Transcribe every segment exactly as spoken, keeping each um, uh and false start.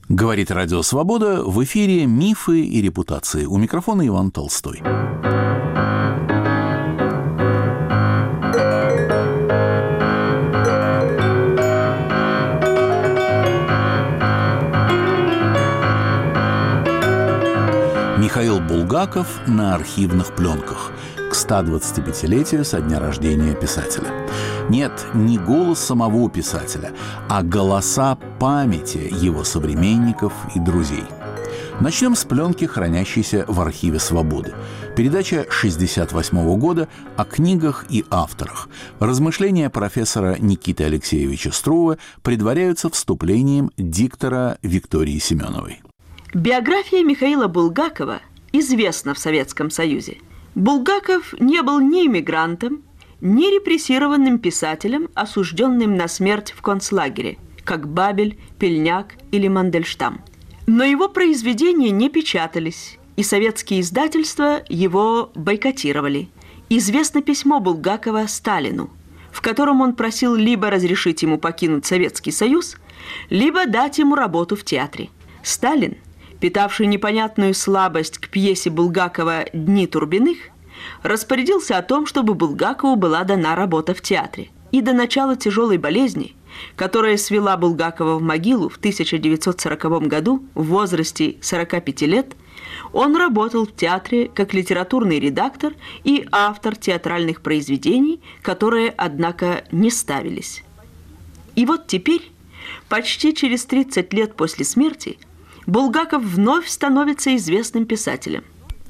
Говорит Радио Свобода, в эфире «Мифы и репутации». У микрофона Иван Толстой. Михаил Булгаков на архивных пленках к ста двадцатипятилетию со дня рождения писателя. Нет, не голос самого писателя, а голоса памяти его современников и друзей. Начнем с пленки, хранящейся в архиве «Свободы». Передача шестьдесят восьмого года о книгах и авторах. Размышления профессора Никиты Алексеевича Струве предваряются вступлением диктора Виктории Семеновой. Биография Михаила Булгакова известна в Советском Союзе. Булгаков не был ни иммигрантом, ни репрессированным писателем, осужденным на смерть в концлагере, как Бабель, Пельняк или Мандельштам. Но его произведения не печатались, и советские издательства его бойкотировали. Известно письмо Булгакова Сталину, в котором он просил либо разрешить ему покинуть Советский Союз, либо дать ему работу в театре. Сталин, питавший непонятную слабость к пьесе Булгакова «Дни Турбиных», распорядился о том, чтобы Булгакову была дана работа в театре. И до начала тяжелой болезни, которая свела Булгакова в могилу в тысяча девятьсот сороковом году в возрасте сорока пяти лет, он работал в театре как литературный редактор и автор театральных произведений, которые, однако, не ставились. И вот теперь, почти через тридцать лет после смерти, Булгаков вновь становится известным писателем.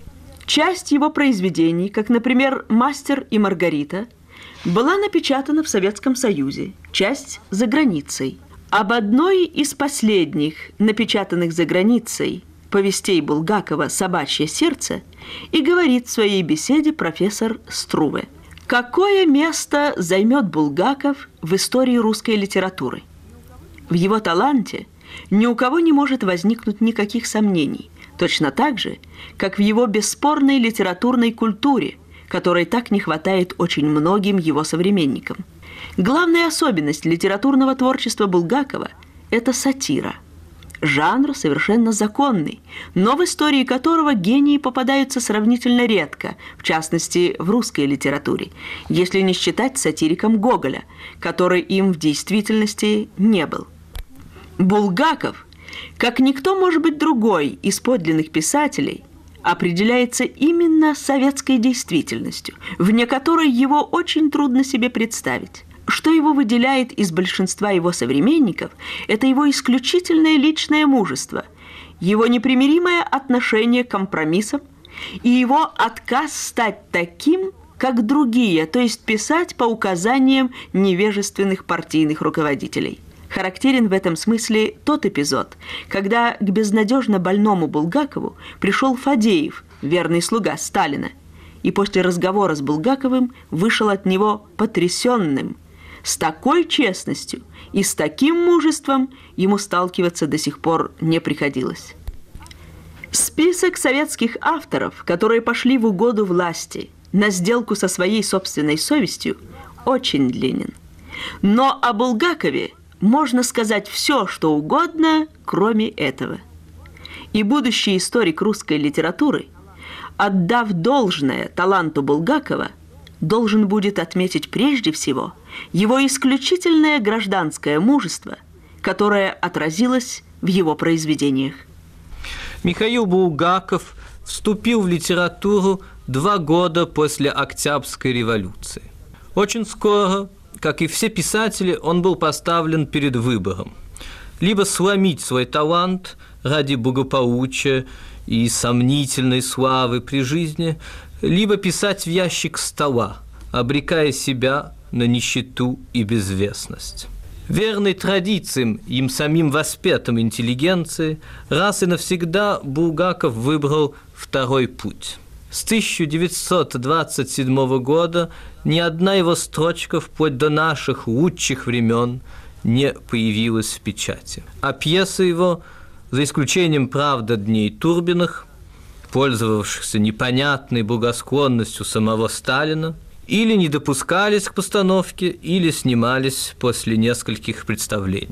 Часть его произведений, как, например, «Мастер и Маргарита», была напечатана в Советском Союзе, часть – за границей. Об одной из последних, напечатанных за границей, повестей Булгакова «Собачье сердце» и говорит в своей беседе профессор Струве. Какое место займет Булгаков в истории русской литературы? В его таланте ни у кого не может возникнуть никаких сомнений, точно так же, как в его бесспорной литературной культуре, которой так не хватает очень многим его современникам. Главная особенность литературного творчества Булгакова – это сатира. Жанр совершенно законный, но в истории которого гении попадаются сравнительно редко, в частности, в русской литературе, если не считать сатириком Гоголя, который им в действительности не был. Булгаков, как никто, может быть, другой из подлинных писателей, определяется именно советской действительностью, вне которой его очень трудно себе представить. Что его выделяет из большинства его современников, это его исключительное личное мужество, его непримиримое отношение к компромиссам и его отказ стать таким, как другие, то есть писать по указаниям невежественных партийных руководителей. Характерен в этом смысле тот эпизод, когда к безнадежно больному Булгакову пришел Фадеев, верный слуга Сталина, и после разговора с Булгаковым вышел от него потрясенным. С такой честностью и с таким мужеством ему сталкиваться до сих пор не приходилось. Список советских авторов, которые пошли в угоду власти на сделку со своей собственной совестью, очень длинен. Но о Булгакове можно сказать все, что угодно, кроме этого. И будущий историк русской литературы, отдав должное таланту Булгакова, должен будет отметить прежде всего его исключительное гражданское мужество, которое отразилось в его произведениях. Михаил Булгаков вступил в литературу два года после Октябрьской революции. Очень скоро, как и все писатели, он был поставлен перед выбором. Либо сломить свой талант ради благополучия и сомнительной славы при жизни, либо писать в ящик стола, обрекая себя на нищету и безвестность. Верный традициям им самим воспетым интеллигенции, раз и навсегда Булгаков выбрал второй путь. С тысяча девятьсот двадцать седьмого года ни одна его строчка вплоть до наших лучших времен не появилась в печати. А пьесы его, за исключением, правда, «Дней Турбиных», пользовавшихся непонятной благосклонностью самого Сталина, или не допускались к постановке, или снимались после нескольких представлений.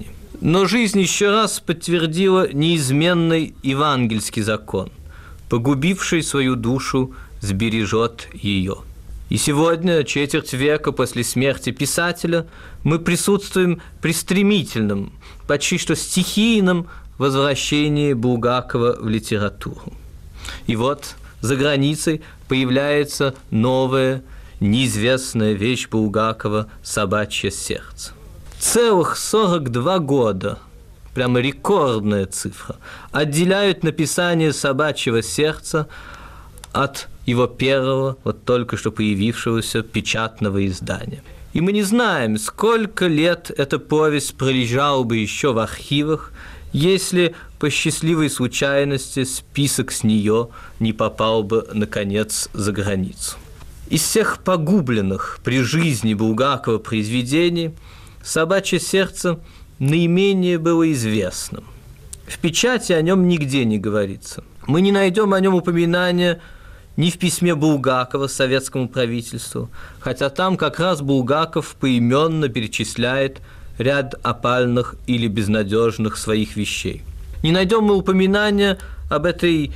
Но жизнь еще раз подтвердила неизменный евангельский закон: погубивший свою душу сбережет ее. И сегодня, четверть века после смерти писателя, мы присутствуем при стремительном, почти что стихийном возвращении Булгакова в литературу. И вот за границей появляется новая, неизвестная вещь Булгакова «Собачье сердце». Целых сорок два года, прямо рекордная цифра, отделяют написание «Собачьего сердца» от его первого, вот только что появившегося печатного издания. И мы не знаем, сколько лет эта повесть пролежала бы еще в архивах, если по счастливой случайности список с нее не попал бы, наконец, за границу. Из всех погубленных при жизни Булгакова произведений «Собачье сердце» наименее было известным. В печати о нем нигде не говорится. Мы не найдем о нем упоминания ни в письме Булгакова советскому правительству, хотя там как раз Булгаков поименно перечисляет ряд опальных или безнадежных своих вещей. Не найдем мы упоминания об этой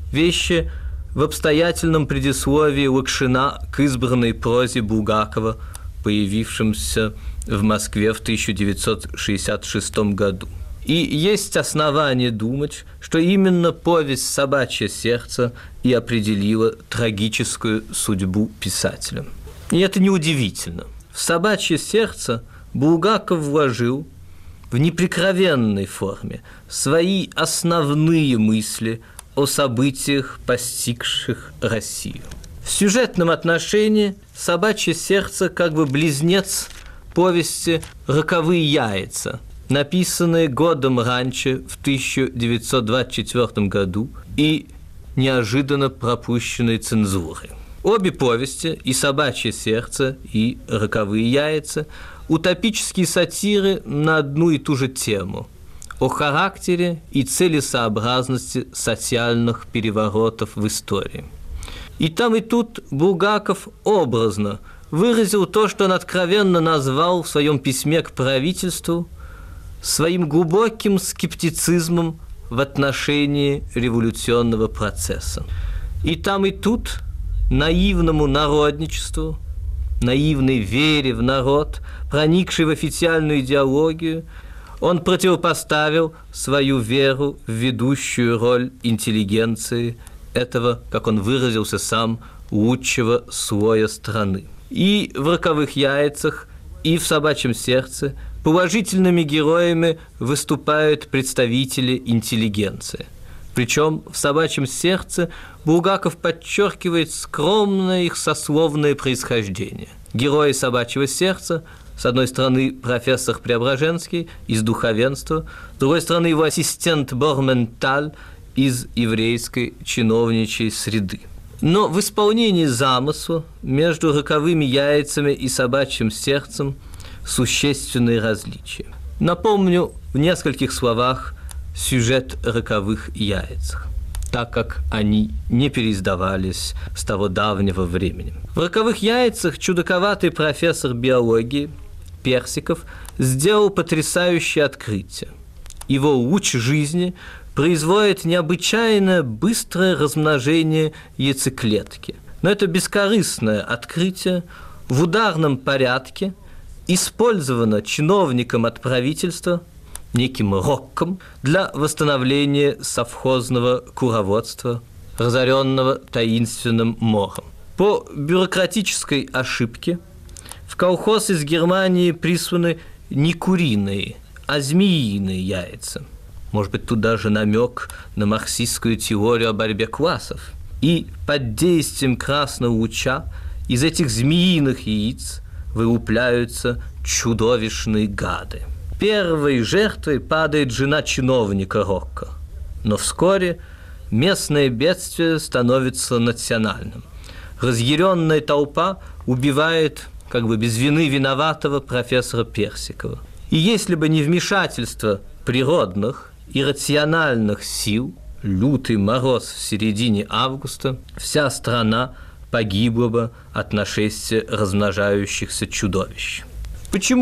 вещи в обстоятельном предисловии Лакшина к избранной прозе Булгакова, появившемся в Москве в тысяча девятьсот шестьдесят шестом году. И есть основания думать, что именно повесть «Собачье сердце» и определила трагическую судьбу писателя. И это неудивительно. В «Собачье сердце» Булгаков вложил в неприкровенной форме свои основные мысли о событиях, постигших Россию. В сюжетном отношении «Собачье сердце» как бы близнец повести «Роковые яйца», написанные годом раньше, в тысяча девятьсот двадцать четвёртом году, и неожиданно пропущенной цензурой. Обе повести, и «Собачье сердце», и «Роковые яйца», утопические сатиры на одну и ту же тему – о характере и целесообразности социальных переворотов в истории. И там, и тут Булгаков образно выразил то, что он откровенно назвал в своем письме к правительству своим глубоким скептицизмом в отношении революционного процесса. И там, и тут наивному народничеству, наивной вере в народ, проникшей в официальную идеологию, он противопоставил свою веру в ведущую роль интеллигенции, этого, как он выразился сам, лучшего слоя страны. И в «Роковых яйцах», и в «Собачьем сердце» положительными героями выступают представители интеллигенции. Причем в «Собачьем сердце» Булгаков подчеркивает скромное их сословное происхождение. Герои «Собачьего сердца» с одной стороны профессор Преображенский из духовенства, с другой стороны его ассистент Борменталь из еврейской чиновничьей среды. Но в исполнении замысла между «Роковыми яйцами» и «Собачьим сердцем» существенные различия. Напомню в нескольких словах сюжет «Роковых яйцах», так как они не переиздавались с того давнего времени. В «Роковых яйцах» чудаковатый профессор биологии Персиков сделал потрясающее открытие. Его луч жизни производит необычайно быстрое размножение яйцеклетки. Но это бескорыстное открытие в ударном порядке использовано чиновником от правительства, неким Рокком, для восстановления совхозного куроводства, разоренного таинственным мором. По бюрократической ошибке в колхоз из Германии присланы не куриные, а змеиные яйца. Может быть, тут даже намек на марксистскую теорию о борьбе классов. И под действием красного луча из этих змеиных яиц вылупляются чудовищные гады. Первой жертвой падает жена чиновника Рокко. Но вскоре местное бедствие становится национальным. Разъяренная толпа убивает, как бы без вины виноватого, профессора Персикова. И если бы не вмешательство природных и рациональных сил, лютый мороз в середине августа, вся страна погибла бы от нашествия размножающихся чудовищ. Почему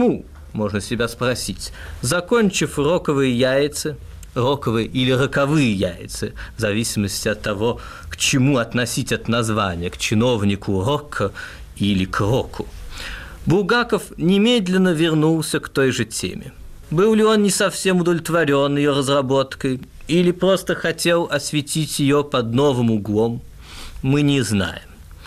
можно себя спросить, закончив роковые яйца, роковые или роковые яйца, в зависимости от того, к чему относить это название, к чиновнику рока или к року, Булгаков немедленно вернулся к той же теме. Был ли он не совсем удовлетворен ее разработкой или просто хотел осветить ее под новым углом, мы не знаем.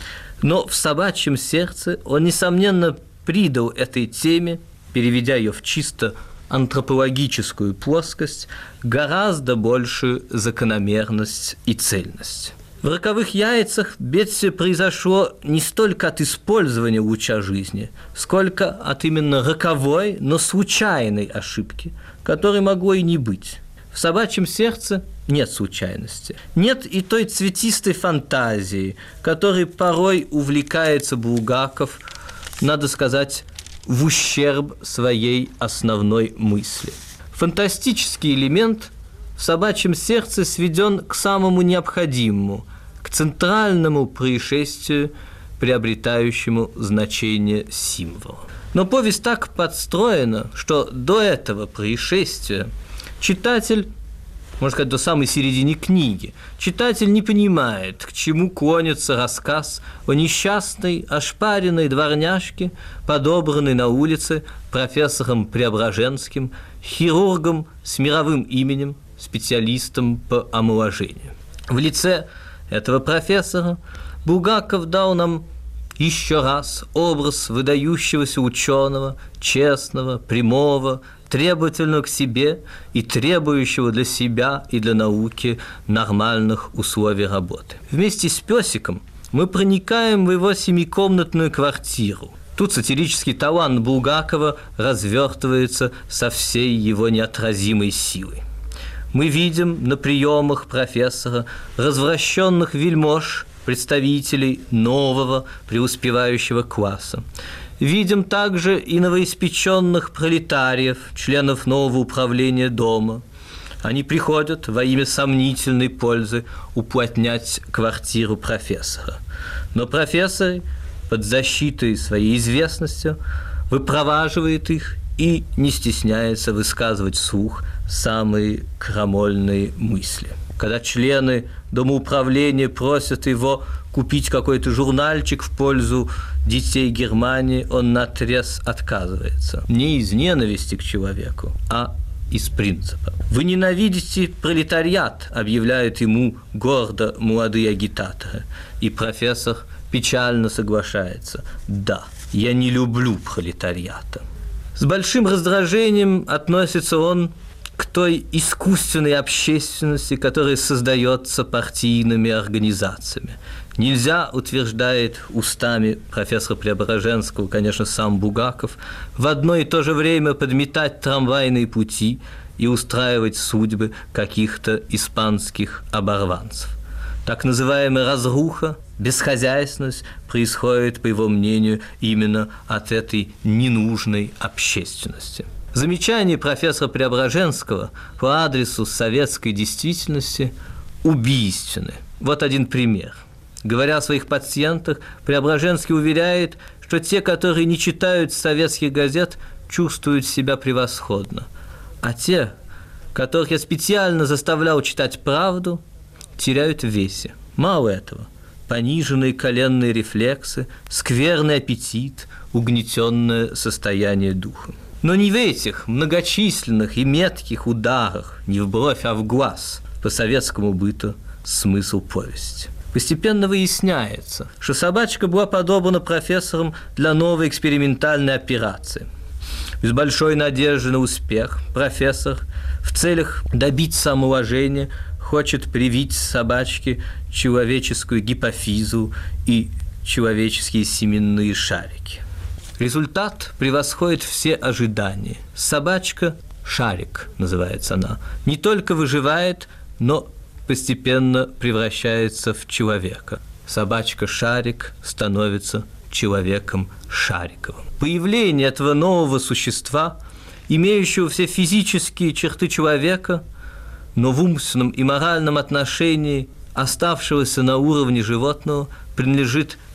Но в «Собачьем сердце» он, несомненно, придал этой теме, переведя ее в чисто антропологическую плоскость, гораздо большую закономерность и цельность. В «Роковых яйцах» бедствие произошло не столько от использования луча жизни, сколько от именно роковой, но случайной ошибки, которой могло и не быть. В «Собачьем сердце» нет случайности. Нет и той цветистой фантазии, которой порой увлекается Булгаков, надо сказать, в ущерб своей основной мысли. Фантастический элемент в «Собачьем сердце» сведен к самому необходимому, к центральному происшествию, приобретающему значение символа. Но повесть так подстроена, что до этого происшествия читатель, можно сказать, до самой середины книги, читатель не понимает, к чему клонится рассказ о несчастной, ошпаренной дворняжке, подобранной на улице профессором Преображенским, хирургом с мировым именем, специалистом по омоложению. В лице этого профессора Булгаков дал нам еще раз образ выдающегося ученого, честного, прямого, требовательного к себе и требующего для себя и для науки нормальных условий работы. Вместе с песиком мы проникаем в его семикомнатную квартиру. Тут сатирический талант Булгакова развертывается со всей его неотразимой силой. Мы видим на приемах профессора развращенных вельмож, представителей нового преуспевающего класса. Видим также и новоиспеченных пролетариев, членов нового управления дома. Они приходят во имя сомнительной пользы уплотнять квартиру профессора. Но профессор под защитой своей известности выпроваживает их и не стесняется высказывать вслух самые крамольные мысли. Когда члены домоуправления просят его купить какой-то журнальчик в пользу детей Германии, он наотрез отказывается. Не из ненависти к человеку, а из принципа. «Вы ненавидите пролетариат», объявляют ему гордо молодые агитаторы. И профессор печально соглашается: «Да, я не люблю пролетариата». С большим раздражением относится он к той искусственной общественности, которая создается партийными организациями. Нельзя, утверждает устами профессора Преображенского, конечно, сам Булгаков, в одно и то же время подметать трамвайные пути и устраивать судьбы каких-то испанских оборванцев. Так называемая разруха, бесхозяйственность происходит, по его мнению, именно от этой ненужной общественности. Замечания профессора Преображенского по адресу советской действительности убийственны. Вот один пример. Говоря о своих пациентах, Преображенский уверяет, что те, которые не читают советских газет, чувствуют себя превосходно, а те, которых я специально заставлял читать правду, теряют в весе. Мало этого. Пониженные коленные рефлексы, скверный аппетит, угнетенное состояние духа. Но не в этих многочисленных и метких ударах, не в бровь, а в глаз, по советскому быту смысл повести. Постепенно выясняется, что собачка была подобрана профессором для новой экспериментальной операции. Без большой надежды на успех профессор в целях добиться омоложения хочет привить собачке человеческую гипофизу и человеческие семенные шарики. Результат превосходит все ожидания. Собачка, шарик называется она, не только выживает, но постепенно превращается в человека. Собачка-шарик становится человеком шариковым. Появление этого нового существа, имеющего все физические черты человека, но в умственном и моральном отношении оставшегося на уровне животного, принадлежит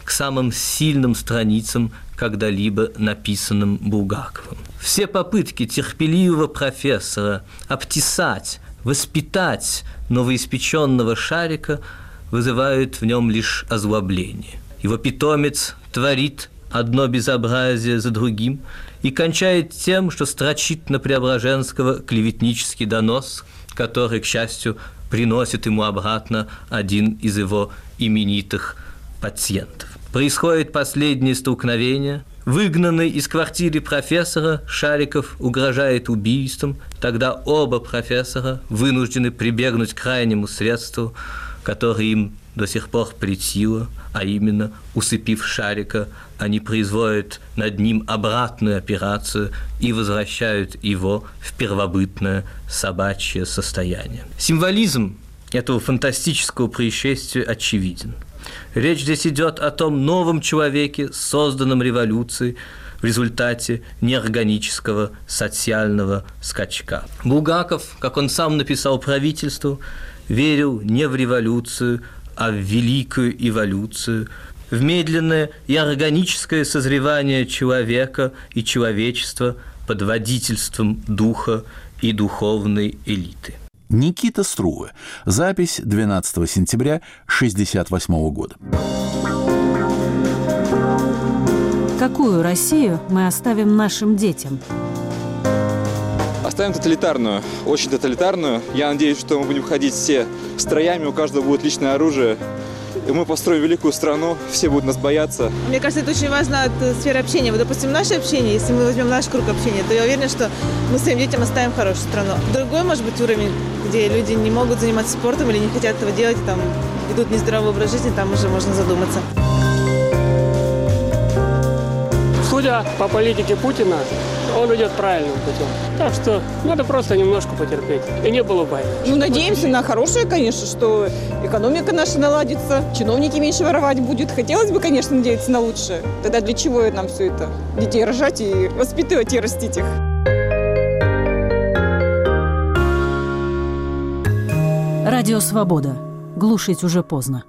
к самым сильным страницам, когда-либо написанным Булгаковым. Все попытки терпеливого профессора обтесать, воспитать новоиспеченного Шарика вызывают в нем лишь озлобление. Его питомец творит одно безобразие за другим и кончает тем, что строчит на Преображенского клеветнический донос, который, к счастью, приносит ему обратно один из его именитых пациентов. Происходит последнее столкновение. Выгнанный из квартиры профессора, Шариков угрожает убийством. Тогда оба профессора вынуждены прибегнуть к крайнему средству, которое им до сих пор претило, а именно, усыпив Шарика, они производят над ним обратную операцию и возвращают его в первобытное собачье состояние. Символизм этого фантастического происшествия очевиден. Речь здесь идет о том новом человеке, созданном революцией в результате неорганического социального скачка. Булгаков, как он сам написал правительству, верил не в революцию, а в великую эволюцию, в медленное и органическое созревание человека и человечества под водительством духа и духовной элиты. Никита Струве. Запись двенадцатого сентября шестьдесят восьмого года. Какую Россию мы оставим нашим детям? Оставим тоталитарную, очень тоталитарную. Я надеюсь, что мы будем ходить все строями, у каждого будет личное оружие. И мы построим великую страну, все будут нас бояться. Мне кажется, это очень важно от сферы общения. Вот, допустим, наше общение, если мы возьмем наш круг общения, то я уверена, что мы своим детям оставим хорошую страну. Другой, может быть, уровень, где люди не могут заниматься спортом или не хотят этого делать, там ведут нездоровый образ жизни, там уже можно задуматься. Судя по политике Путина, он идет правильным путем. Так что надо просто немножко потерпеть. И не было войны. Ну, надеемся на хорошее, конечно, что экономика наша наладится, чиновники меньше воровать будут. Хотелось бы, конечно, надеяться на лучшее. Тогда для чего нам все это? Детей рожать и воспитывать и растить их. Радио «Свобода». Глушить уже поздно.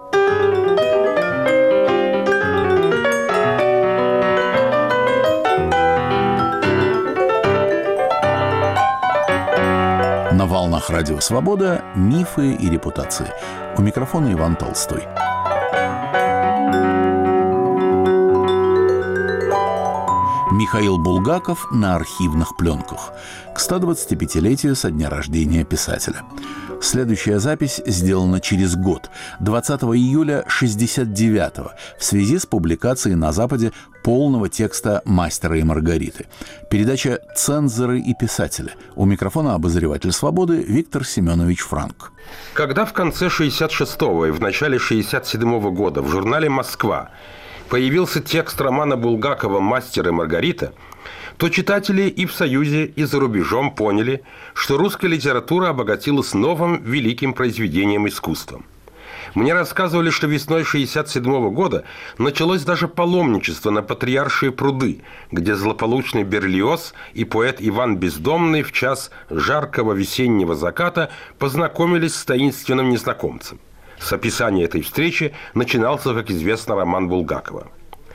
На волнах Радио Свобода «Мифы и репутации». У микрофона Иван Толстой. Михаил Булгаков на архивных пленках. К ста двадцати пятилетию со дня рождения писателя. Следующая запись сделана через год, двадцатого июля шестьдесят девятого, в связи с публикацией на Западе полного текста «Мастера и Маргариты». Передача «Цензоры и писатели». У микрофона обозреватель «Свободы» Виктор Семенович Франк. Когда в конце шестьдесят шестого и в начале шестьдесят седьмого года в журнале «Москва» появился текст романа Булгакова «Мастер и Маргарита», то читатели и в Союзе, и за рубежом поняли, что русская литература обогатилась новым великим произведением искусства. Мне рассказывали, что весной шестьдесят седьмого года началось даже паломничество на Патриаршие пруды, где злополучный Берлиоз и поэт Иван Бездомный в час жаркого весеннего заката познакомились с таинственным незнакомцем. С описания этой встречи начинался, как известно, роман Булгакова.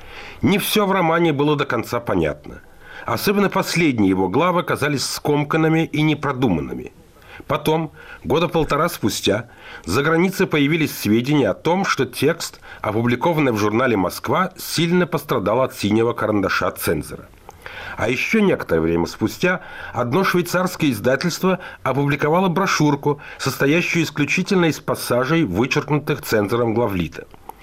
Не все в романе было до конца понятно. Особенно последние его главы казались скомканными и непродуманными. Потом, года полтора спустя, за границей появились сведения о том, что текст, опубликованный в журнале «Москва», сильно пострадал от синего карандаша цензора. А еще некоторое время спустя одно швейцарское издательство опубликовало брошюрку, состоящую исключительно из пассажей, вычеркнутых цензором главлита.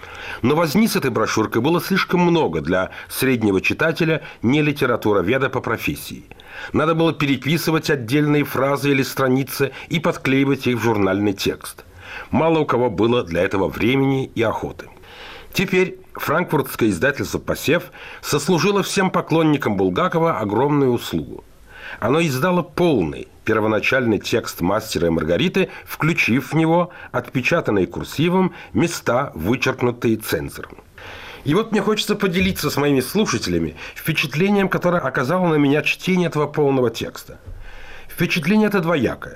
Но возни с этой брошюркой было слишком много для среднего читателя, не литературоведа по профессии. Надо было переписывать отдельные фразы или страницы и подклеивать их в журнальный текст. Мало у кого было для этого времени и охоты. Теперь франкфуртское издательство «Посев» сослужило всем поклонникам Булгакова огромную услугу. Оно издало полный, первоначальный текст «Мастера и Маргариты», включив в него отпечатанные курсивом места, вычеркнутые цензором. И вот мне хочется поделиться с моими слушателями впечатлением, которое оказало на меня чтение этого полного текста. Впечатление это двоякое.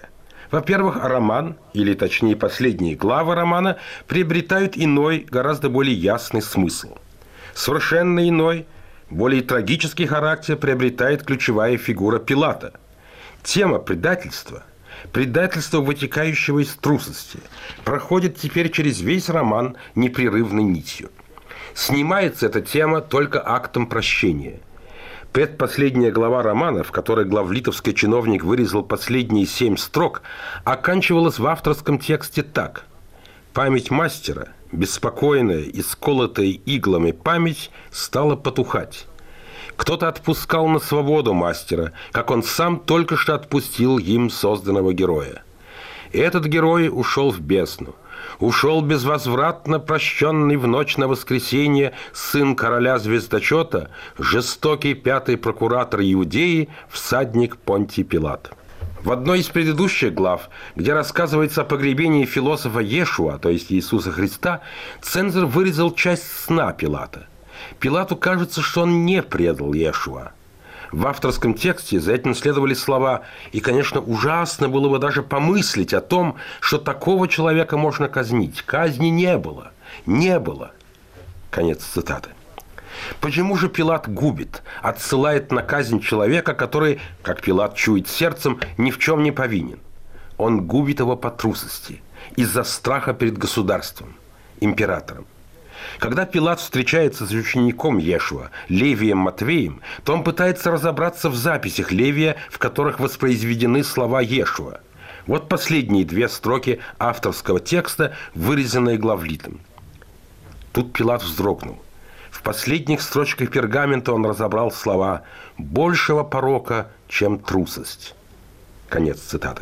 Во-первых, роман, или точнее последние главы романа, приобретают иной, гораздо более ясный смысл. Совершенно иной, более трагический характер приобретает ключевая фигура Пилата. Тема предательства, предательства, вытекающего из трусости, проходит теперь через весь роман непрерывной нитью. Снимается эта тема только актом прощения. Предпоследняя глава романа, в которой главлитовский чиновник вырезал последние семь строк, оканчивалась в авторском тексте так. Память мастера, беспокойная и сколотая иглами память, стала потухать. Кто-то отпускал на свободу мастера, как он сам только что отпустил им созданного героя. И этот герой ушел в бездну. Ушел безвозвратно прощенный в ночь на воскресенье сын короля звездочета, жестокий пятый прокуратор Иудеи, всадник Понтий Пилат. В одной из предыдущих глав, где рассказывается о погребении философа Иешуа, то есть Иисуса Христа, цензор вырезал часть сна Пилата. Пилату кажется, что он не предал Иешуа. В авторском тексте за этим следовали слова «И, конечно, ужасно было бы даже помыслить о том, что такого человека можно казнить. Казни не было. Не было». Конец цитаты. Почему же Пилат губит, отсылает на казнь человека, который, как Пилат чует сердцем, ни в чем не повинен? Он губит его по трусости, из-за страха перед государством, императором. Когда Пилат встречается с учеником Иешуа, Левием Матвеем, то он пытается разобраться в записях Левия, в которых воспроизведены слова Иешуа. Вот последние две строки авторского текста, вырезанные главлитом. Тут Пилат вздрогнул. В последних строчках пергамента он разобрал слова «большего порока, чем трусость». Конец цитаты.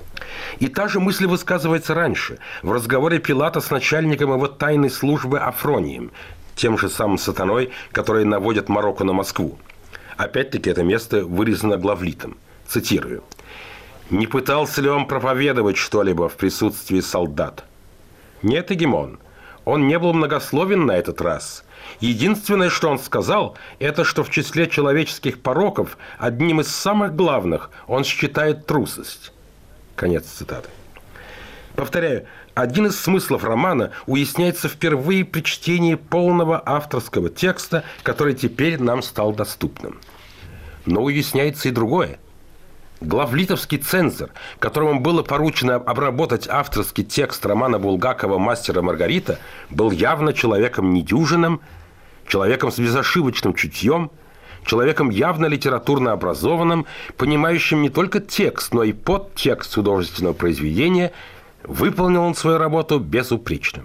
И та же мысль высказывается раньше, в разговоре Пилата с начальником его тайной службы Афронием, тем же самым сатаной, который наводит мороку на Москву. Опять-таки это место вырезано главлитом. Цитирую. «Не пытался ли он проповедовать что-либо в присутствии солдат?» Нет, Эгемон, он не был многословен на этот раз. Единственное, что он сказал, это что в числе человеческих пороков одним из самых главных он считает трусость. Конец цитаты. Повторяю, один из смыслов романа уясняется впервые при чтении полного авторского текста, который теперь нам стал доступным. Но уясняется и другое. Главлитовский цензор, которому было поручено обработать авторский текст романа Булгакова «Мастер и Маргарита», был явно человеком недюжинным, человеком с безошибочным чутьем, человеком явно литературно образованным, понимающим не только текст, но и подтекст художественного произведения. Выполнил он свою работу безупречно.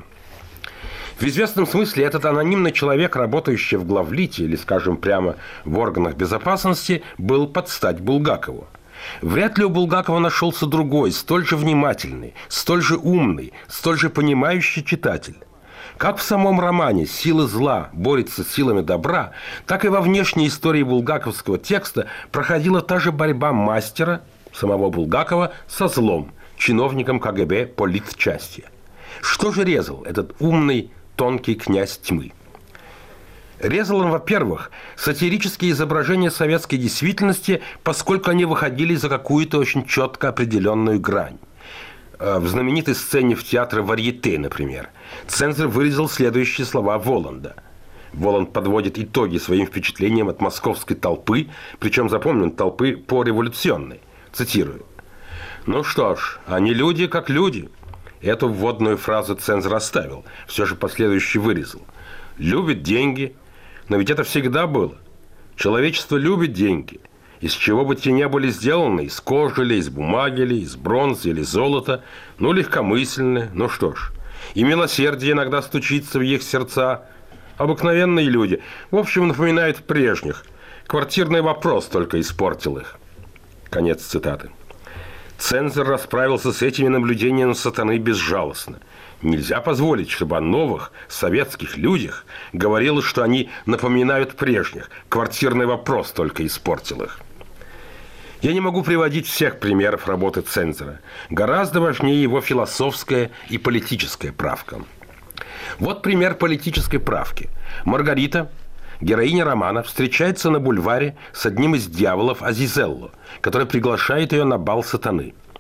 В известном смысле этот анонимный человек, работающий в главлите или, скажем прямо, в органах безопасности, был под стать Булгакову. Вряд ли у Булгакова нашелся другой, столь же внимательный, столь же умный, столь же понимающий читатель. Как в самом романе «Силы зла» борются с силами добра, так и во внешней истории булгаковского текста проходила та же борьба мастера, самого Булгакова, со злом, чиновником ка гэ бэ политчасти. Что же резал этот умный, тонкий князь тьмы? Резал он, во-первых, сатирические изображения советской действительности, поскольку они выходили за какую-то очень четко определенную грань. В знаменитой сцене в театре «Варьете», например, цензор вырезал следующие слова Воланда. Воланд подводит итоги своим впечатлениям от московской толпы, причем, запомнен, толпы пореволюционной. Цитирую. «Ну что ж, они люди как люди». Эту вводную фразу цензор оставил, все же последующий вырезал. «Любят деньги, но ведь это всегда было. Человечество любит деньги. Из чего бы те ни были сделаны, из кожи ли, из бумаги ли, из бронзы или золота, ну, легкомысленны, ну что ж. И милосердие иногда стучится в их сердца. Обыкновенные люди, в общем, напоминают прежних. Квартирный вопрос только испортил их». Конец цитаты. Цензор расправился с этими наблюдениями сатаны безжалостно. Нельзя позволить, чтобы о новых советских людях говорилось, что они напоминают прежних. Квартирный вопрос только испортил их. Я не могу приводить всех примеров работы цензора. Гораздо важнее его философская и политическая правка. Вот пример политической правки. Маргарита, героиня романа, встречается на бульваре с одним из дьяволов Азизелло, который приглашает ее на бал сатаны.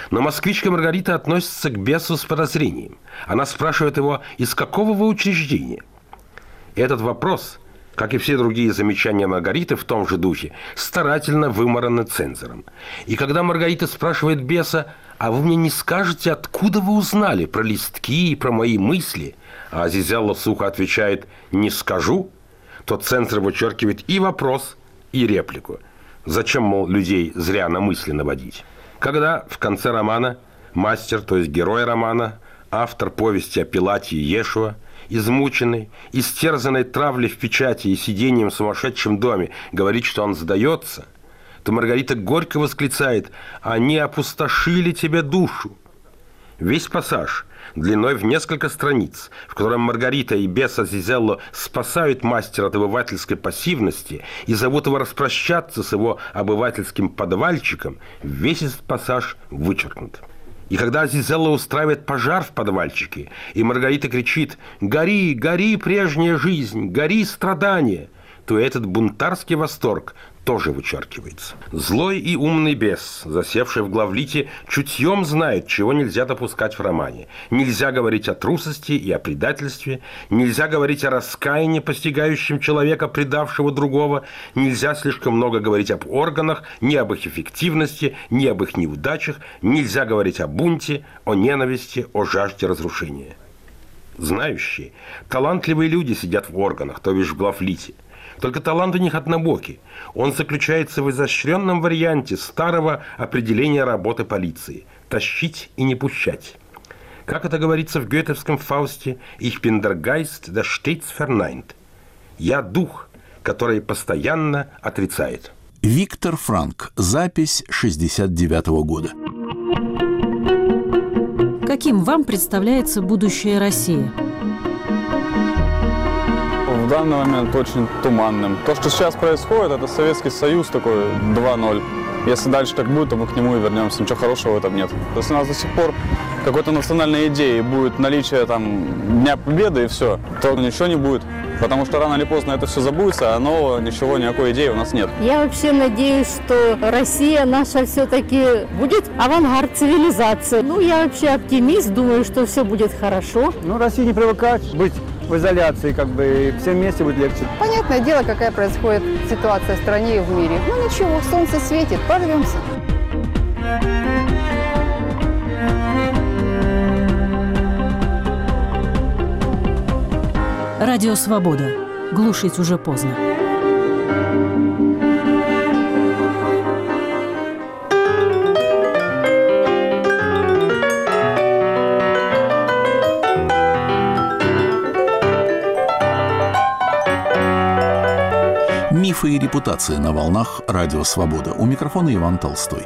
Но москвичка Маргарита относится к бесу с подозрением. Она спрашивает его, из какого вы учреждения? Этот вопрос, как и все другие замечания Маргариты в том же духе, старательно вымараны цензором. И когда Маргарита спрашивает беса, а вы мне не скажете, откуда вы узнали про листки и про мои мысли? А Азизелло сухо отвечает «не скажу», то цензор вычеркивает и вопрос, и реплику. Зачем, мол, людей зря на мысли наводить? Когда в конце романа мастер, то есть герой романа, автор повести о Пилате и Иешуа, измученный, истерзанный травлей в печати и сидением в сумасшедшем доме, говорит, что он сдается, то Маргарита горько восклицает: «Они опустошили тебе душу». Весь пассаж, длиной в несколько страниц, в котором Маргарита и бес Азизелло спасают мастера от обывательской пассивности и зовут его распрощаться с его обывательским подвальчиком, весь этот пассаж вычеркнут. И когда Азизелло устраивает пожар в подвальчике, и Маргарита кричит «Гори, гори, прежняя жизнь, гори, страдания!», то этот бунтарский восторг тоже вычеркивается. Злой и умный бес, засевший в главлите, чутьем знает, чего нельзя допускать в романе. Нельзя говорить о трусости и о предательстве, нельзя говорить о раскаянии, постигающем человека, предавшего другого, нельзя слишком много говорить об органах, ни об их эффективности, ни об их неудачах, нельзя говорить о бунте, о ненависти, о жажде разрушения. Знающие, талантливые люди сидят в органах, то бишь в главлите. Только талант у них однобокий. Он заключается в изощренном варианте старого определения работы полиции – тащить и не пущать. Как это говорится в гетовском Фаусте «Ich bin der Geist, der stets verneint» – «Я дух, который постоянно отрицает». Виктор Франк. Запись шестьдесят девятого года. Каким вам представляется будущее России? В данный момент очень туманным. То, что сейчас происходит, это Советский Союз такой два ноль. Если дальше так будет, то мы к нему и вернемся. Ничего хорошего в этом нет. Если у нас до сих пор какой-то национальной идеи будет наличие там Дня Победы и все, то ничего не будет. Потому что рано или поздно это все забудется, а нового ничего, никакой идеи у нас нет. Я вообще надеюсь, что Россия наша все-таки будет авангард цивилизации. Ну, я вообще оптимист, думаю, что все будет хорошо. Ну, России не привыкать быть в изоляции, как бы, и всем вместе будет легче. Понятное дело, какая происходит ситуация в стране и в мире. Ну ничего, солнце светит, прорвемся. Радио «Свобода». Глушить уже поздно. Мифы и репутации на волнах Радио «Свобода». У микрофона Иван Толстой.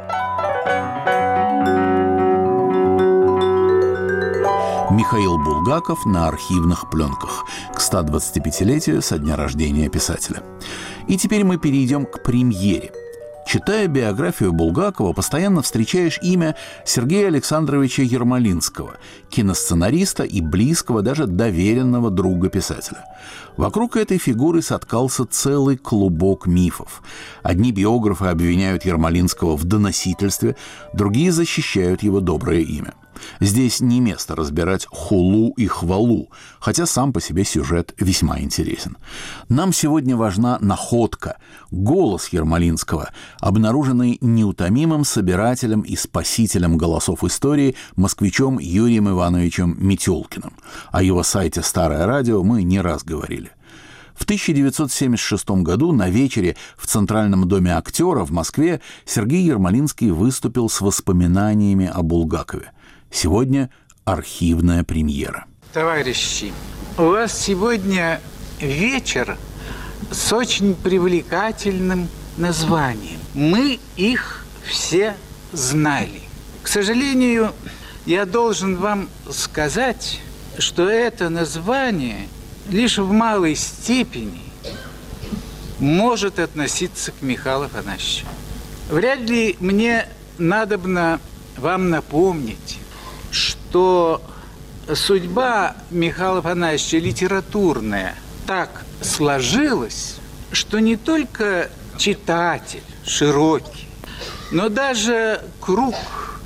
Михаил Булгаков на архивных пленках к стодвадцатипятилетию со дня рождения писателя. И теперь мы перейдем к премьере. Читая биографию Булгакова, постоянно встречаешь имя Сергея Александровича Ермолинского, киносценариста и близкого, даже доверенного друга писателя. Вокруг этой фигуры соткался целый клубок мифов. Одни биографы обвиняют Ермолинского в доносительстве, другие защищают его доброе имя. Здесь не место разбирать хулу и хвалу, хотя сам по себе сюжет весьма интересен. Нам сегодня важна находка, голос Ермолинского, обнаруженный неутомимым собирателем и спасителем голосов истории москвичом Юрием Ивановичем Метелкиным. О его сайте «Старое радио» мы не раз говорили. В тысяча девятьсот семьдесят шестом году на вечере в Центральном доме актера в Москве Сергей Ермолинский выступил с воспоминаниями о Булгакове. Сегодня архивная премьера. Товарищи, у вас сегодня вечер с очень привлекательным названием. Мы их все знали. К сожалению, я должен вам сказать, что это название лишь в малой степени может относиться к Михаилу Афанасьевичу. Вряд ли мне надобно вам напомнить, что судьба Михаила Афанасьевича литературная так сложилась, что не только читатель широкий, но даже круг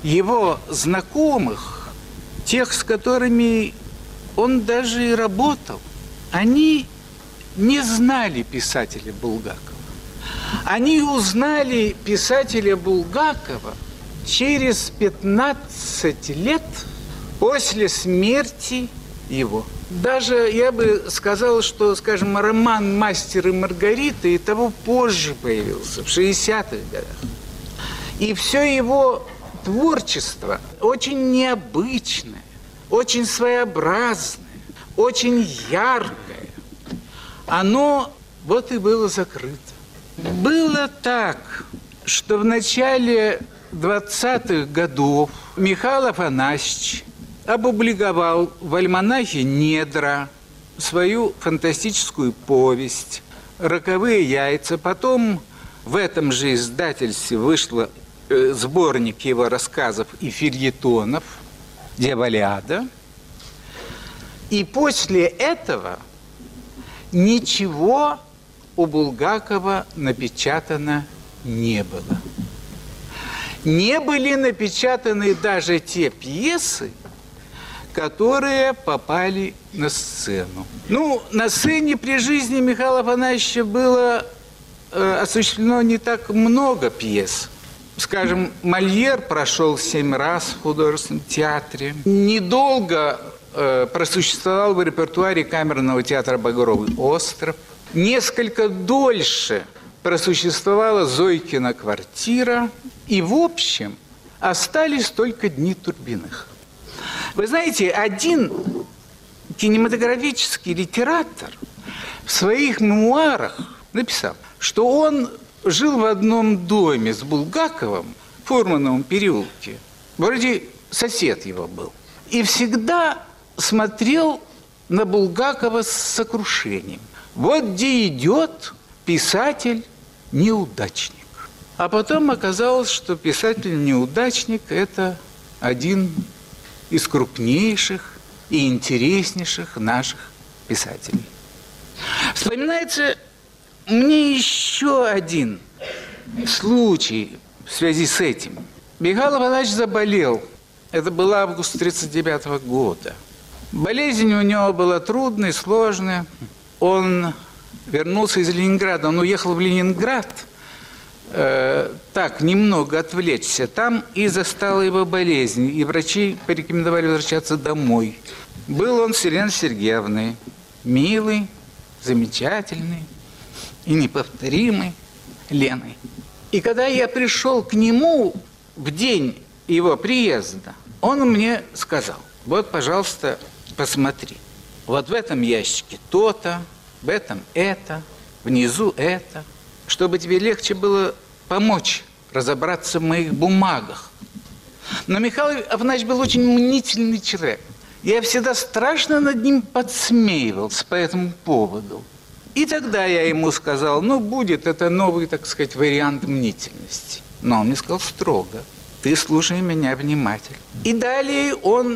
его знакомых, тех, с которыми он даже и работал, они не знали писателя Булгакова. Они узнали писателя Булгакова через пятнадцать лет после смерти его. Даже я бы сказал, что, скажем, роман «Мастер и Маргарита» и того позже появился, в шестидесятых годах. И все его творчество очень необычное, очень своеобразное, очень яркое. Оно вот и было закрыто. Было так, что в начале двадцатых годов Михаил Афанасьевич опубликовал в альманахе «Недра» свою фантастическую повесть «Роковые яйца». Потом в этом же издательстве вышел э, сборник его рассказов и фельетонов «Дьяволяда». И после этого ничего у Булгакова напечатано не было. Не были напечатаны даже те пьесы, которые попали на сцену. Ну, на сцене при жизни Михаила Афанасьевича было э, осуществлено не так много пьес. Скажем, «Мольер» прошел семь раз в художественном театре. Недолго э, просуществовал в репертуаре камерного театра «Багровый остров». Несколько дольше просуществовала Зойкина квартира. И, в общем, остались только «Дни Турбиных». Вы знаете, один кинематографический литератор в своих мемуарах написал, что он жил в одном доме с Булгаковым в Фурмановом переулке. Вроде сосед его был. И всегда смотрел на Булгакова с сокрушением. Вот где идет писатель-неудачник. А потом оказалось, что писатель-неудачник – это один из крупнейших и интереснейших наших писателей. Вспоминается мне еще один случай в связи с этим. Михаил Афанасьевич заболел. Это был август тридцать девятого года. Болезнь у него была трудная, сложная. Он вернулся из Ленинграда. Он уехал в Ленинград э, так, немного отвлечься. Там и застала его болезнь. И врачи порекомендовали возвращаться домой. Был он с Еленой Сергеевной. Милый, замечательный и неповторимый Леной. И когда я пришел к нему в день его приезда, он мне сказал: вот, пожалуйста, посмотри. Вот в этом ящике то-то, в этом это, внизу это, чтобы тебе легче было помочь разобраться в моих бумагах. Но Михаил Афанасьевич был очень мнительный человек. Я всегда страшно над ним подсмеивался по этому поводу. И тогда я ему сказал: ну, будет это новый, так сказать, вариант мнительности. Но он мне сказал строго: ты слушай меня внимательно. И далее он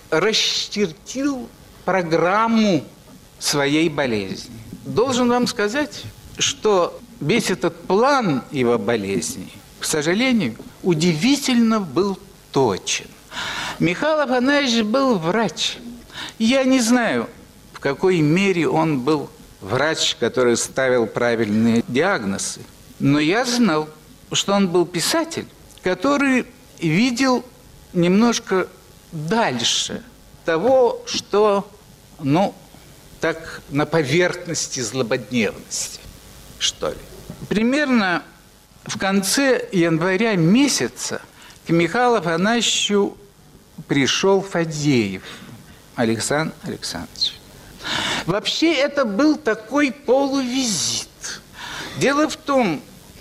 расчертил программу своей болезни. Должен вам сказать, что весь этот план его болезни, к сожалению, удивительно был точен. Михаил Афанасьевич был врач. Я не знаю, в какой мере он был врач, который ставил правильные диагнозы, но я знал, что он был писатель, который видел немножко дальше того, что, ну, так на поверхности злободневности, что ли. Примерно в конце января месяца к Михаилу Афанасьевичу пришел Фадеев Александр Александрович. Вообще это был такой полувизит. Дело в том,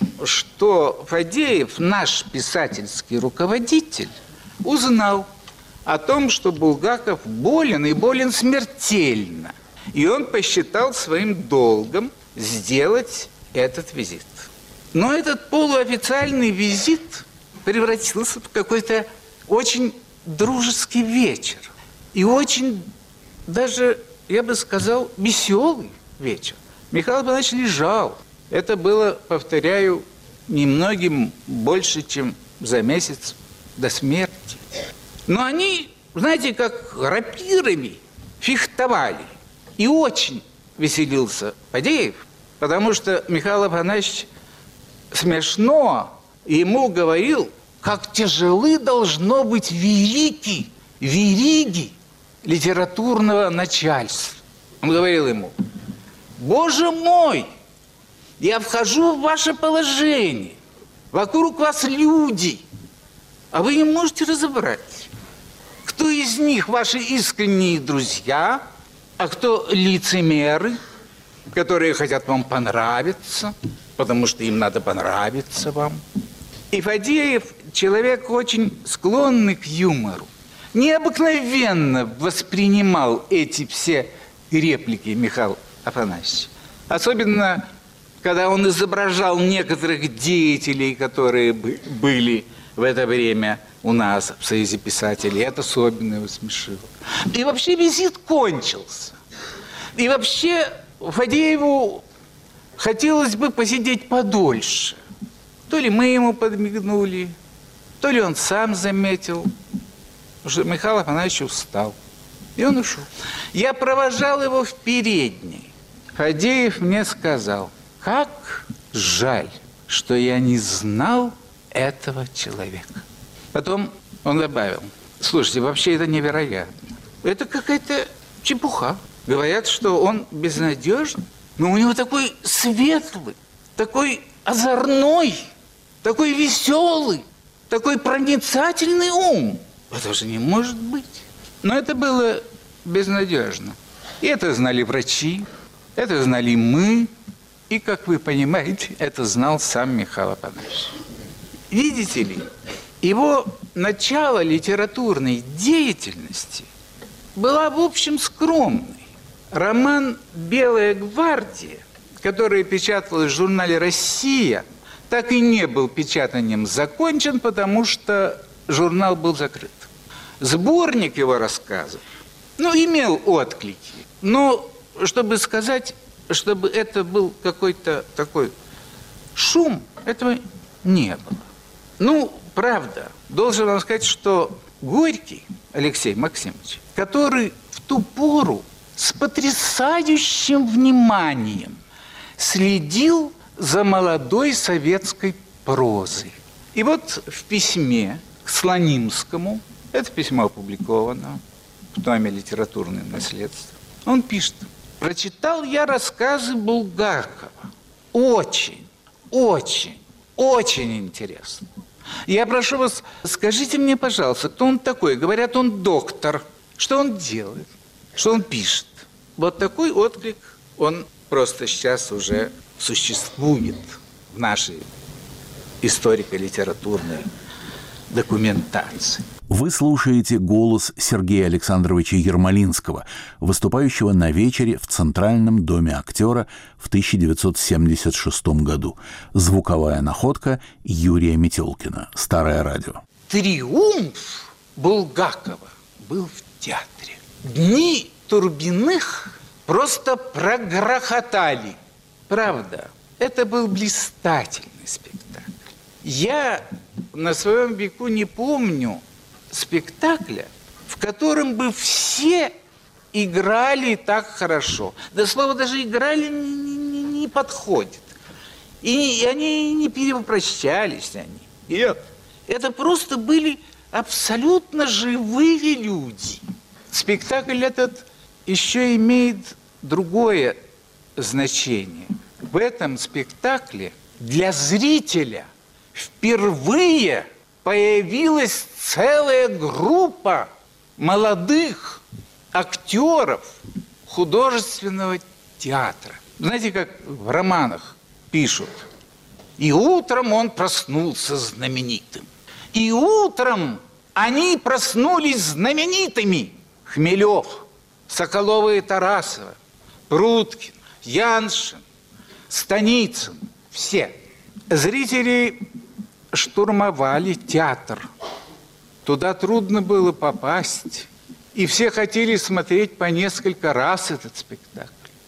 что Фадеев, наш писательский руководитель, узнал о том, что Булгаков болен и болен смертельно. И он посчитал своим долгом сделать этот визит. Но этот полуофициальный визит превратился в какой-то очень дружеский вечер. И очень даже, я бы сказал, веселый вечер. Михаил Афанасьевич лежал. Это было, повторяю, немногим больше, чем за месяц до смерти. Но они, знаете, как рапирами фехтовали. И очень веселился Фадеев, потому что Михаил Афанасьевич смешно ему говорил, как тяжелы должно быть велики, вериги литературного начальства. Он говорил ему: «Боже мой, я вхожу в ваше положение, вокруг вас люди, а вы не можете разобрать, кто из них ваши искренние друзья, а кто лицемеры, которые хотят вам понравиться, потому что им надо понравиться вам». И Фадеев, человек очень склонный к юмору, необыкновенно воспринимал эти все реплики Михаила Афанасьевича. Особенно, когда он изображал некоторых деятелей, которые были в это время у нас в Союзе писателей. Это особенно его смешило. И вообще визит кончился. И вообще Фадееву хотелось бы посидеть подольше. То ли мы ему подмигнули, то ли он сам заметил, что Михаил Афанасьевич устал. И он ушел. Я провожал его в передней. Фадеев мне сказал: как жаль, что я не знал этого человека. Потом он добавил: слушайте, вообще это невероятно. Это какая-то чепуха. Говорят, что он безнадежный, но у него такой светлый, такой озорной, такой веселый, такой проницательный ум. Это же не может быть. Но это было безнадежно. И это знали врачи, это знали мы, и, как вы понимаете, это знал сам Михаил Афанасьевич. Видите ли, его начало литературной деятельности было, в общем, скромной. Роман «Белая гвардия», который печатался в журнале «Россия», так и не был печатанием закончен, потому что журнал был закрыт. Сборник его рассказов, ну, имел отклики, но, чтобы сказать, чтобы это был какой-то такой шум, этого не было. Ну, правда, должен вам сказать, что Горький Алексей Максимович, который в ту пору с потрясающим вниманием следил за молодой советской прозой. И вот в письме к Слонимскому, это письмо опубликовано в томе «Литературное наследство», он пишет: «Прочитал я рассказы Булгакова. Очень, очень, очень интересно. Я прошу вас, скажите мне, пожалуйста, кто он такой? Говорят, он доктор. Что он делает? Что он пишет?» Вот такой отклик, он просто сейчас уже существует в нашей историко-литературной документации. Вы слушаете голос Сергея Александровича Ермолинского, выступающего на вечере в Центральном доме актера в тысяча девятьсот семьдесят шестом году. Звуковая находка Юрия Метелкина. Старое радио. Триумф Булгакова был в театре. Дни Турбиных просто прогрохотали. Правда, это был блистательный спектакль. Я на своем веку не помню спектакля, в котором бы все играли так хорошо. Да слово даже играли не, не, не подходит. И, и они не перевоплощались они. Нет. Это просто были абсолютно живые люди. Спектакль этот еще имеет другое значение. В этом спектакле для зрителя впервые появилась целая группа молодых актеров художественного театра. Знаете, как в романах пишут: «И утром он проснулся знаменитым». И утром они проснулись знаменитыми. Хмелев, Соколова и Тарасова, Пруткин, Яншин, Станицын, все. Зрители штурмовали театр. Туда трудно было попасть. И все хотели смотреть по несколько раз этот спектакль.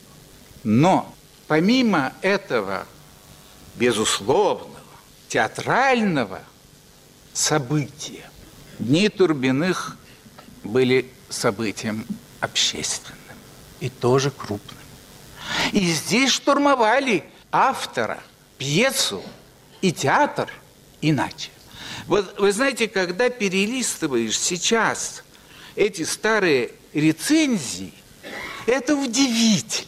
Но помимо этого безусловного театрального события, Дни Турбиных были событием общественным и тоже крупным. И здесь штурмовали автора, пьесу и театр иначе. Вот вы знаете, когда перелистываешь сейчас эти старые рецензии, это удивительно.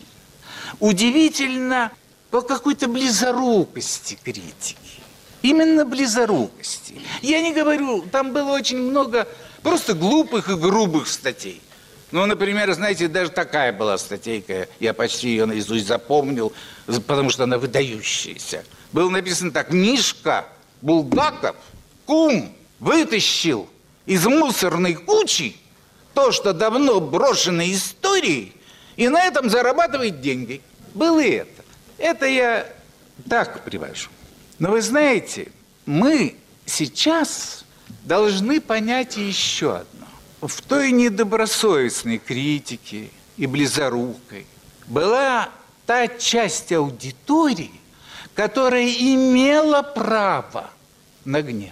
Удивительно по какой-то близорукости критики. Именно близорукости. Я не говорю, там было очень много просто глупых и грубых статей. Ну, например, знаете, даже такая была статейка, я почти ее наизусть запомнил, потому что она выдающаяся. Было написано так: Мишка Булгаков, кум, вытащил из мусорной кучи то, что давно брошено историей, и на этом зарабатывает деньги. Было это. Это я так привожу. Но вы знаете, мы сейчас должны понять еще одно. В той недобросовестной критике и близорукой была та часть аудитории, которая имела право на гнев.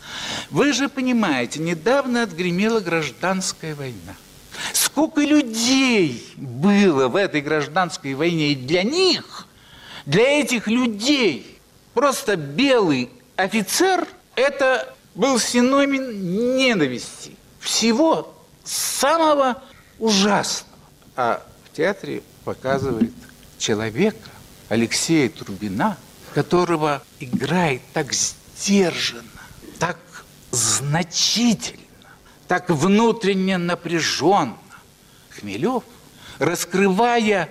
Вы же понимаете, недавно отгремела гражданская война. Сколько людей было в этой гражданской войне, и для них, для этих людей, просто белый офицер – это был синоним ненависти, всего самого ужасного. А в театре показывает человека, Алексея Турбина, которого играет так сдержанно, так значительно, так внутренне напряженно Хмелев, раскрывая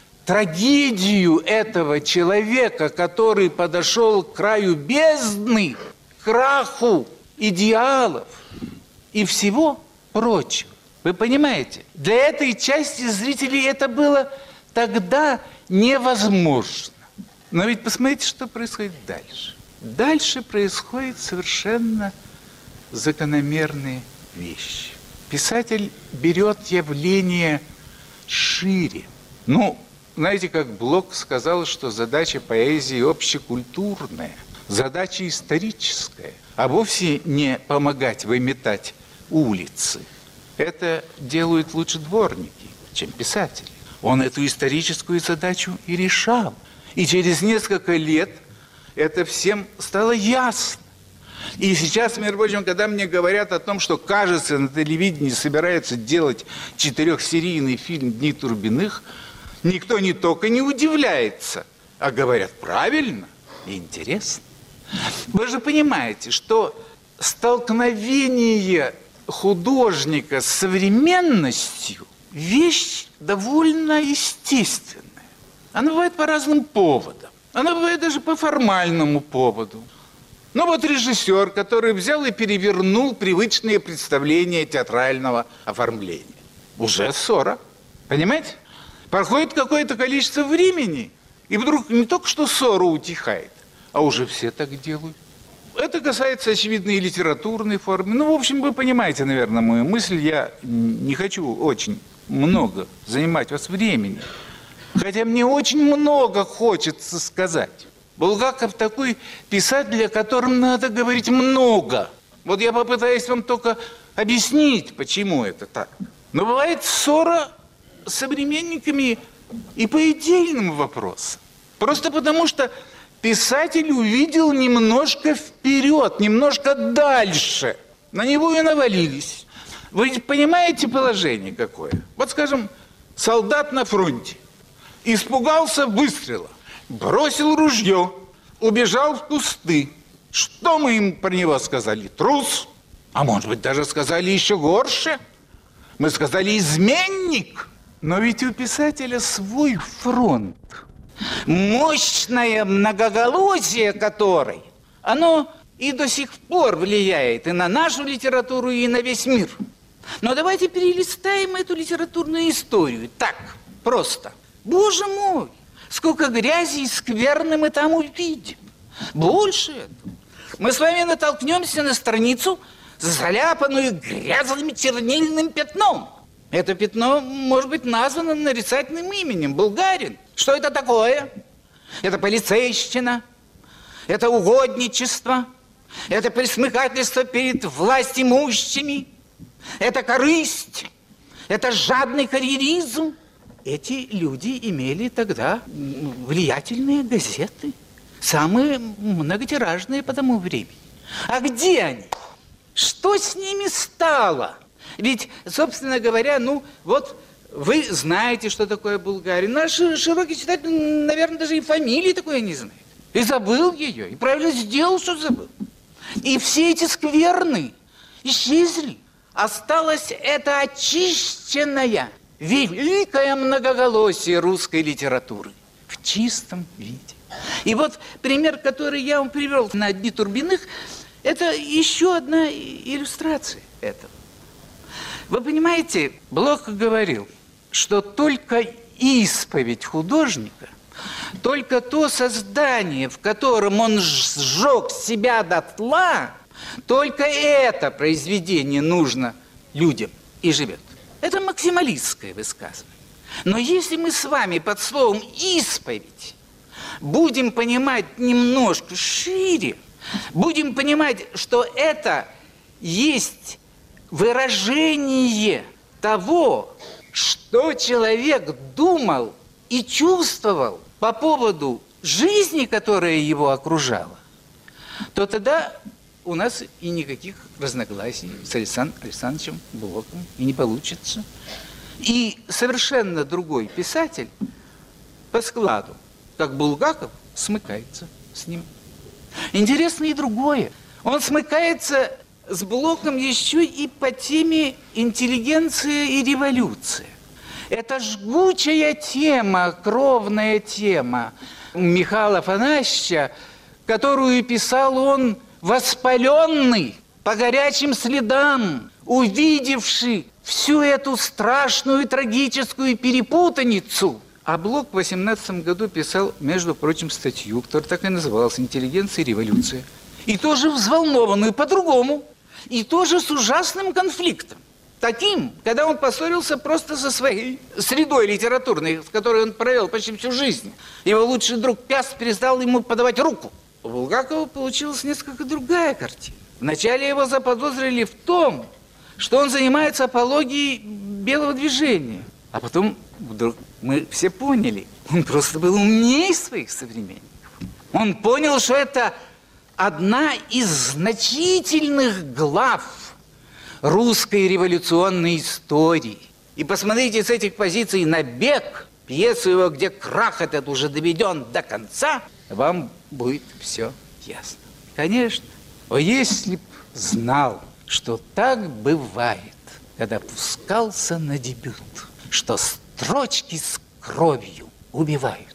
трагедию этого человека, который подошел к краю бездны, к краху идеалов и всего прочего. Вы понимаете? Для этой части зрителей это было тогда невозможно. Но ведь посмотрите, что происходит дальше. Дальше происходят совершенно закономерные вещи. Писатель берет явление шире. Ну, знаете, как Блок сказал, что задача поэзии общекультурная, задача историческая, а вовсе не помогать выметать улицы. Это делают лучше дворники, чем писатели. Он эту историческую задачу и решал. И через несколько лет это всем стало ясно. И сейчас, между прочим, когда мне говорят о том, что, кажется, на телевидении собираются делать четырехсерийный фильм «Дни Турбиных», никто не только не удивляется, а говорят правильно и интересно. Вы же понимаете, что столкновение художника с современностью – вещь довольно естественная. Она бывает по разным поводам. Она бывает даже по формальному поводу. Ну вот режиссер, который взял и перевернул привычные представления театрального оформления. Уже ссора. Понимаете? Проходит какое-то количество времени, и вдруг не только что ссора утихает, а уже все так делают. Это касается, очевидно, и литературной формы. Ну, в общем, вы понимаете, наверное, мою мысль. Я не хочу очень много занимать вас времени. Хотя мне очень много хочется сказать. Булгаков такой писатель, о котором надо говорить много. Вот я попытаюсь вам только объяснить, почему это так. Но бывает ссора с современниками и по идейным вопросам. Просто потому что писатель увидел немножко вперед, немножко дальше. На него и навалились. Вы понимаете положение какое? Вот, скажем, солдат на фронте. Испугался выстрела, бросил ружье, убежал в кусты. Что мы им про него сказали? Трус? А может быть, даже сказали еще горше? Мы сказали изменник. Но ведь у писателя свой фронт. Мощное многоголосие которой, оно и до сих пор влияет и на нашу литературу, и на весь мир. Но давайте перелистаем эту литературную историю. Так, просто. Боже мой, сколько грязи и скверны мы там увидим. Больше этого. Мы с вами натолкнемся на страницу, заляпанную грязным чернильным пятном. Это пятно может быть названо нарицательным именем – Булгарин. Что это такое? Это полицейщина, это угодничество, это пресмыкательство перед властимущими, это корысть, это жадный карьеризм. Эти люди имели тогда влиятельные газеты, самые многотиражные по тому времени. А где они? Что с ними стало? Ведь, собственно говоря, ну вот вы знаете, что такое Булгария. Наш широкий читатель, наверное, даже и фамилии такой не знает. И забыл ее, и правильно сделал, что забыл. И все эти скверны исчезли. Осталась эта очищенная, великое многоголосие русской литературы в чистом виде. И вот пример, который я вам привел на «Дни Турбиных», это еще одна иллюстрация этого. Вы понимаете, Блок говорил, что только исповедь художника, только то создание, в котором он сжег себя дотла, только это произведение нужно людям и живет. Это максималистское высказывание. Но если мы с вами под словом «исповедь» будем понимать немножко шире, будем понимать, что это есть выражение того, что человек думал и чувствовал по поводу жизни, которая его окружала, то тогда у нас и никаких разногласий с Александром Александровичем Блоком и не получится. И совершенно другой писатель по складу, как Булгаков, смыкается с ним. Интересно и другое. Он смыкается с Блоком еще и по теме интеллигенция и революция. Это жгучая тема, кровная тема Михаила Афанасьевича, которую писал он воспаленный, по горячим следам, увидевший всю эту страшную трагическую перепутаницу. А Блок в восемнадцатом году писал, между прочим, статью, которая так и называлась «Интеллигенция и революция». И тоже взволнованную по-другому. И тоже с ужасным конфликтом. Таким, когда он поссорился просто со своей средой литературной, в которой он провел почти всю жизнь. Его лучший друг Пяст перестал ему подавать руку. У Булгакова получилась несколько другая картина. Вначале его заподозрили в том, что он занимается апологией белого движения. А потом вдруг мы все поняли, он просто был умнее своих современников. Он понял, что это одна из значительных глав русской революционной истории. И посмотрите с этих позиций на «Бег», пьесу его, где крах этот уже доведен до конца, вам будет все ясно. Конечно, о, если б знал, что так бывает, когда пускался на дебют, что строчки с кровью убивают,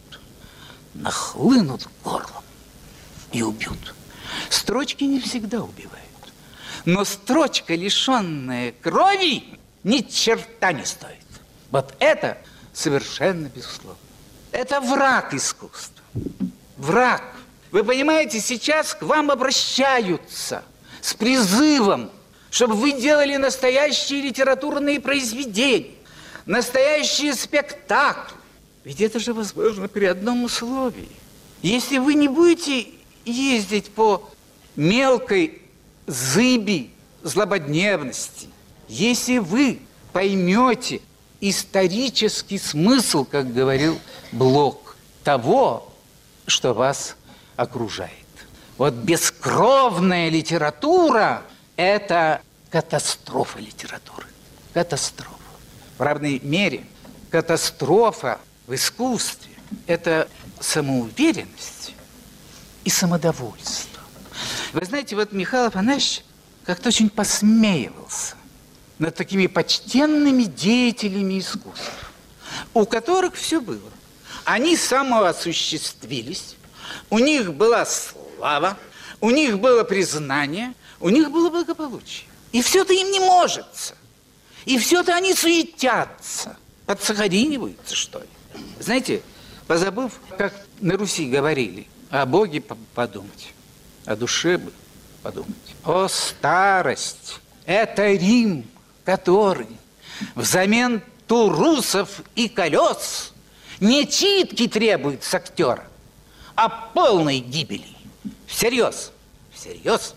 нахлынут горлом и убьют. Строчки не всегда убивают. Но строчка, лишенная крови, ни черта не стоит. Вот это совершенно безусловно. Это враг искусства. Враг. Вы понимаете, сейчас к вам обращаются с призывом, чтобы вы делали настоящие литературные произведения, настоящие спектакли. Ведь это же возможно при одном условии. Если вы не будете ездить по мелкой зыби злободневности, если вы поймете исторический смысл, как говорил Блок, того, что вас окружает. Вот бескровная литература – это катастрофа литературы. Катастрофа. В равной мере катастрофа в искусстве – это самоуверенность и самодовольство. Вы знаете, вот Михаил Афанасьевич как-то очень посмеивался над такими почтенными деятелями искусства, у которых все было. Они самоосуществились, у них была слава, у них было признание, у них было благополучие. И все-то им не можется. И все-то они суетятся, подсахариниваются, что ли. Знаете, позабыв, как на Руси говорили, о Боге подумать, о душе бы подумать. О, старость! Это Рим, который взамен турусов и колес не читки требует с актера, а полной гибели. Всерьез, всерьез.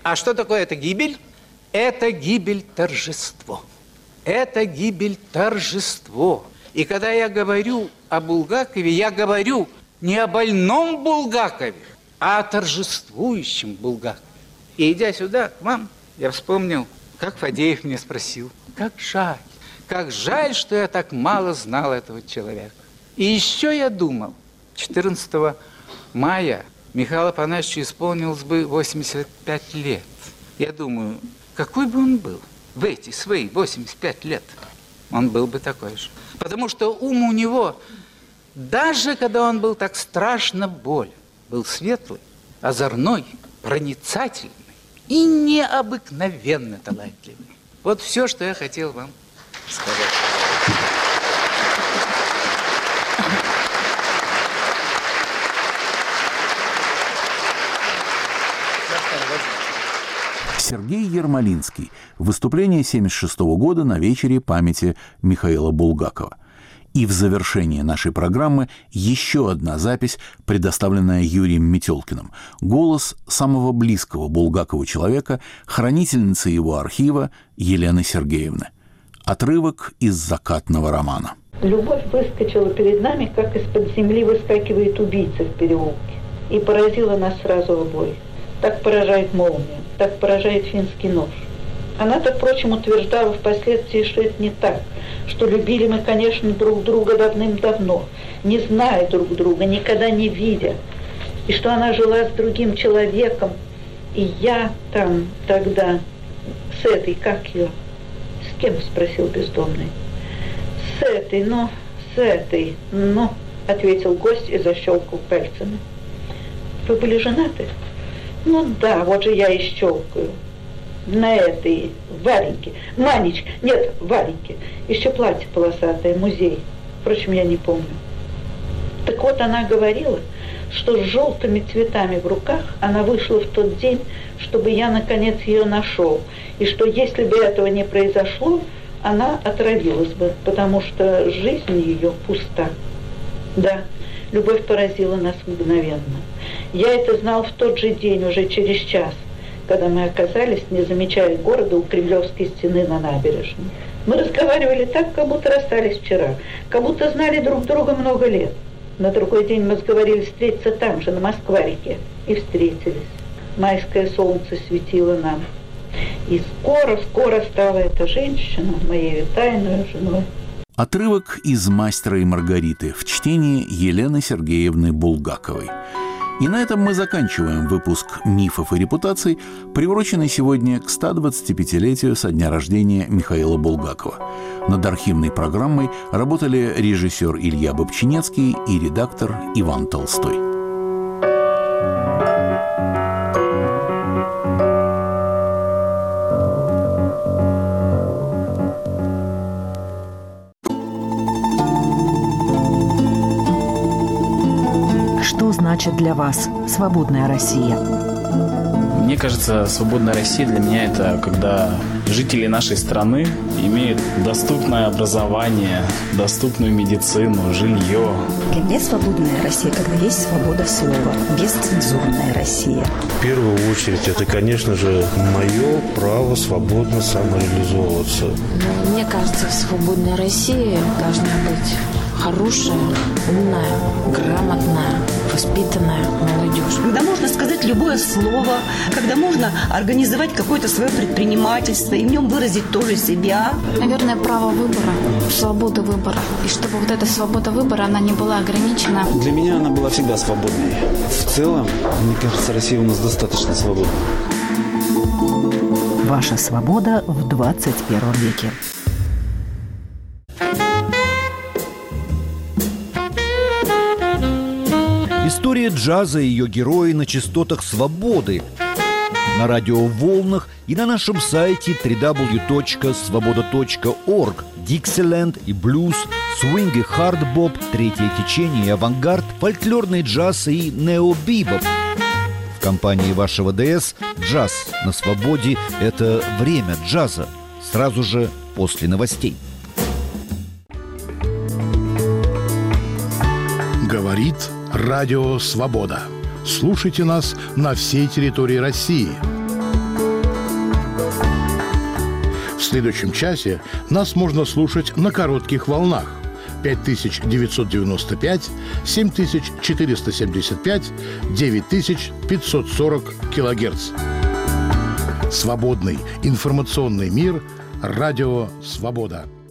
А что такое эта гибель? Это гибель торжество. Это гибель торжество. И когда я говорю о Булгакове, я говорю не о больном Булгакове, а о торжествующем Булгакове. И идя сюда, к вам, я вспомнил, как Фадеев мне спросил, как жаль, как жаль, что я так мало знал этого человека. И еще я думал, четырнадцатого мая Михаилу Афанасьевичу исполнилось бы восемьдесят пять лет. Я думаю, какой бы он был в эти свои восемьдесят пять лет, он был бы такой же. Потому что ум у него, даже когда он был так страшно болен, был светлый, озорной, проницательный и необыкновенно талантливый. Вот все, что я хотел вам сказать. Сергей Ермолинский. Выступление семьдесят шестого года на вечере памяти Михаила Булгакова. И в завершение нашей программы еще одна запись, предоставленная Юрием Метелкиным. Голос самого близкого Булгакову человека, хранительницы его архива Елены Сергеевны. Отрывок из «Закатного романа». Любовь выскочила перед нами, как из-под земли выскакивает убийца в переулке. И поразила нас сразу обоих. Так поражает молния, так поражает финский нож. Она-то, впрочем, утверждала впоследствии, что это не так, что любили мы, конечно, друг друга давным-давно, не зная друг друга, никогда не видя, и что она жила с другим человеком, и я там тогда с этой, как ее, с кем, спросил бездомный, с этой, ну, с этой, ну, ответил гость и защелкал пальцами. Вы были женаты? Ну да, вот же я и щелкаю. На этой Вареньке. Манечка. Нет, Вареньке. Еще платье полосатое, музей. Впрочем, я не помню. Так вот, она говорила, что с желтыми цветами в руках она вышла в тот день, чтобы я, наконец, ее нашел. И что, если бы этого не произошло, она отравилась бы, потому что жизнь ее пуста. Да, любовь поразила нас мгновенно. Я это знал в тот же день, уже через час, когда мы оказались, не замечая города, у Кремлевской стены на набережной. Мы разговаривали так, как будто расстались вчера, как будто знали друг друга много лет. На другой день мы сговорились встретиться там же, на Москва-реке, и встретились. Майское солнце светило нам. И скоро-скоро стала эта женщина моей тайной женой. Отрывок из «Мастера и Маргариты» в чтении Елены Сергеевны Булгаковой. И на этом мы заканчиваем выпуск «Мифов и репутаций», приуроченный сегодня к стодвадцатипятилетию со дня рождения Михаила Булгакова. Над архивной программой работали режиссер Илья Бобчинецкий и редактор Иван Толстой. Что значит для вас свободная Россия? Мне кажется, свободная Россия для меня – это когда жители нашей страны имеют доступное образование, доступную медицину, жилье. Для меня свободная Россия, когда есть свобода слова, бесцензурная Россия. В первую очередь, это, конечно же, мое право свободно самореализовываться. Мне кажется, свободная Россия должна быть хорошая, умная, грамотная, воспитанная молодежь. Когда можно сказать любое слово, когда можно организовать какое-то свое предпринимательство и в нем выразить тоже себя. Наверное, право выбора, свобода выбора. И чтобы вот эта свобода выбора, она не была ограничена. Для меня она была всегда свободной. В целом, мне кажется, Россия у нас достаточно свободна. Ваша свобода в двадцать первом веке. История джаза и ее герои на частотах свободы, на радиоволнах и на нашем сайте дабл ю дабл ю дабл ю точка свобода точка орг. Диксиленд и блюз, свинг и хардбоп, третье течение и авангард, фольклорный джаз и необибоп. В компании вашего ДС «Джаз на свободе» – это время джаза, сразу же после новостей. Говорит Радио Свобода. Слушайте нас на всей территории России. следующем часе нас можно слушать на коротких волнах пять тысяч девятьсот девяносто пять, семь тысяч четыреста семьдесят пять, девять тысяч пятьсот сорок килогерц. Свободный информационный мир. Радио «Свобода».